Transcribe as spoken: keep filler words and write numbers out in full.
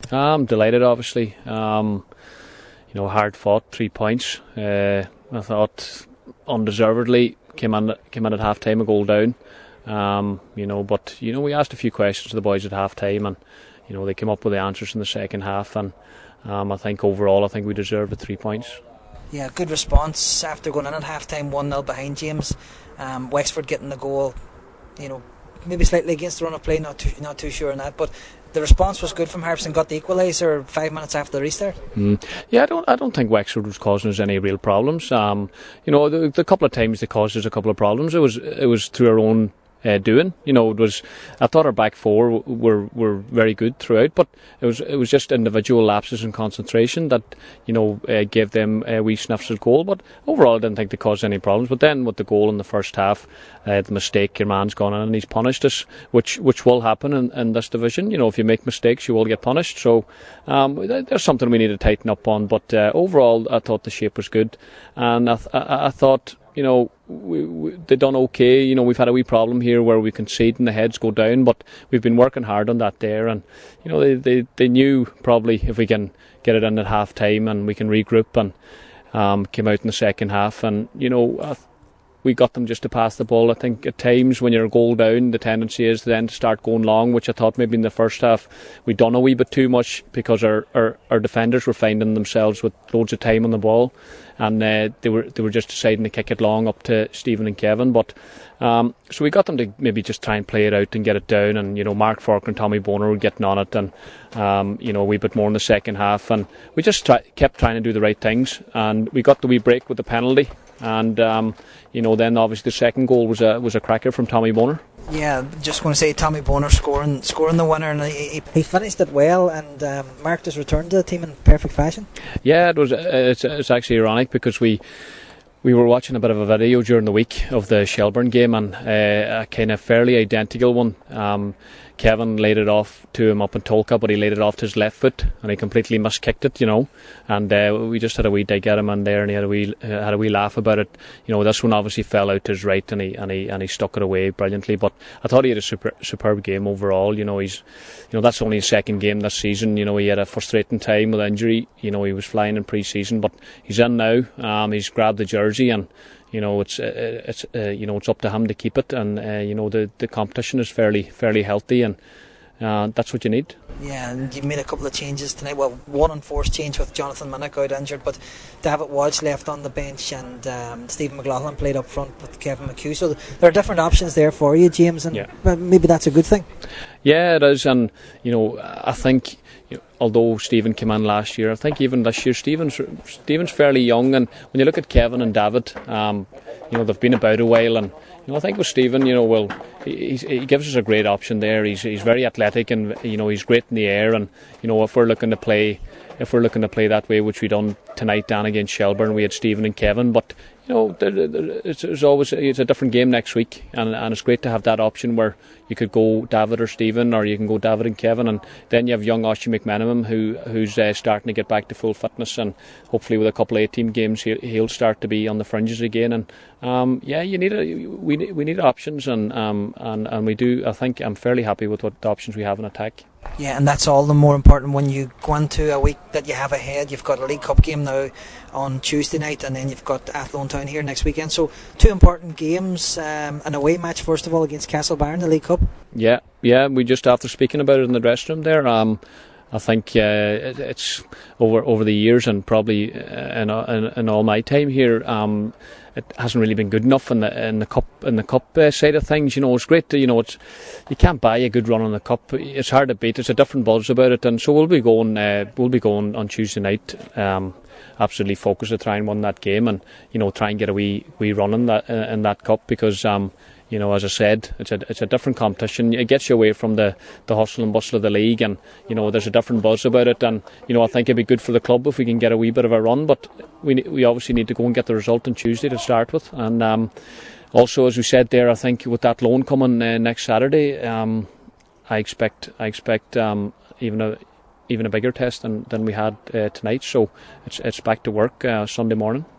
I'm delighted, obviously. Um, you know, hard fought, three points. Uh, I thought undeservedly came in, came in at half time a goal down. Um, you know, but you know, we asked a few questions to the boys at half time, and you know, they came up with the answers in the second half. And um, I think overall, I think we deserved the three points. Yeah, good response after going in at half time, one nil behind, James. Um, Wexford getting the goal, you know, maybe slightly against the run of play, not too, not too sure on that, but the response was good from Harps and got the equaliser five minutes after the restart. Mm. Yeah, I don't, I don't think Wexford was causing us any real problems. Um, you know, the, the couple of times they caused us a couple of problems, it was, it was through our own uh, doing. You know, it was. I thought our back four were were very good throughout, but it was it was just individual lapses in concentration that you know uh, gave them a wee sniffs at goal. But overall, I didn't think they caused any problems. But then with the goal in the first half, uh, the mistake, your man's gone in and he's punished us, which which will happen in, in this division. You know, if you make mistakes, you will get punished. So um, there's something we need to tighten up on. But uh, overall, I thought the shape was good, and I, th- I, I thought. You know, we, we, they've done okay. You know, we've had a wee problem here where we concede and the heads go down, but we've been working hard on that there. And, you know, they, they, they knew probably if we can get it in at half time and we can regroup and um, came out in the second half. And, you know, I th- we got them just to pass the ball. I think at times when you're a goal down, the tendency is then to start going long, which I thought maybe in the first half we'd done a wee bit too much because our, our, our defenders were finding themselves with loads of time on the ball. And uh, they were they were just deciding to kick it long up to Stephen and Kevin. But um, so we got them to maybe just try and play it out and get it down. And you know, Mark Falk and Tommy Boner were getting on it, and um, you know, a wee bit more in the second half. And we just try, kept trying to do the right things. And we got the wee break with the penalty. And um, you know, then obviously the second goal was a was a cracker from Tommy Boner. Yeah, just going to say Tommy Boner scoring scoring the winner, and he, he finished it well, and um, marked his return to the team in perfect fashion. Yeah, it was. It's, it's actually ironic because we we were watching a bit of a video during the week of the Shelbourne game, and uh, a kind of fairly identical one. Um, Kevin laid it off to him up in Tolka, but he laid it off to his left foot, and he completely miskicked it, you know. And uh, we just had a wee dig at him in there, and he had a wee uh, had a wee laugh about it. You know, this one obviously fell out to his right, and he and he and he stuck it away brilliantly. But I thought he had a super, superb game overall. You know, he's, you know, that's only his second game this season. You know, he had a frustrating time with injury. You know, he was flying in pre-season, but he's in now. Um, he's grabbed the jersey, and you know, it's uh, it's uh, you know, it's up to him to keep it, and uh, you know, the, the competition is fairly fairly healthy, and uh, that's what you need. Yeah, and you've made a couple of changes tonight. Well, one enforced change with Jonathan Minnick out injured, but David Walsh left on the bench, and um, Stephen McLaughlin played up front with Kevin McHugh. So there are different options there for you, James, and yeah. maybe that's a good thing. Yeah, it is, and you know, I think. You know, although Stephen came in last year, I think even this year Stephen's Stephen's fairly young, and when you look at Kevin and David, um, you know, they've been about a while, and you know, I think with Stephen, you know, well, he, he gives us a great option there. He's he's very athletic, and you know, he's great in the air, and you know, if we're looking to play, if we're looking to play that way, which we done tonight down against Shelbourne, we had Stephen and Kevin, but. You know, it's, it's always it's a different game next week, and and it's great to have that option where you could go David or Stephen, or you can go David and Kevin, and then you have young Oshie McMenamin who who's uh, starting to get back to full fitness, and hopefully with a couple of A-team games he'll, he'll start to be on the fringes again. And um, yeah, you need a, we we need options, and um and and we do. I think I'm fairly happy with what the options we have in attack. Yeah, and that's all the more important when you go into a week that you have ahead. You've got a League Cup game now on Tuesday night, and then you've got Athlone Town here next weekend. So two important games, um, an away match first of all against Castlebar in the League Cup. Yeah, yeah. We just after speaking about it in the dressing room there. Um, I think uh, it's over over the years, and probably in, in, in all my time here. Um, It hasn't really been good enough in the in the cup in the cup uh, side of things. You know, it's great to, you know, it's you can't buy a good run in the cup. It's hard to beat. It's a different buzz about it, and so we'll be going. Uh, we'll be going on Tuesday night. Um, absolutely focused to try and win that game, and you know, try and get a wee wee run in that uh, in that cup because. Um, You know, as I said, it's a it's a different competition. It gets you away from the, the hustle and bustle of the league, and you know, there's a different buzz about it. And you know, I think it'd be good for the club if we can get a wee bit of a run. But we we obviously need to go and get the result on Tuesday to start with. And um, also, as we said there, I think with that loan coming uh, next Saturday, um, I expect I expect um, even a even a bigger test than than we had uh, tonight. So it's it's back to work uh, Sunday morning.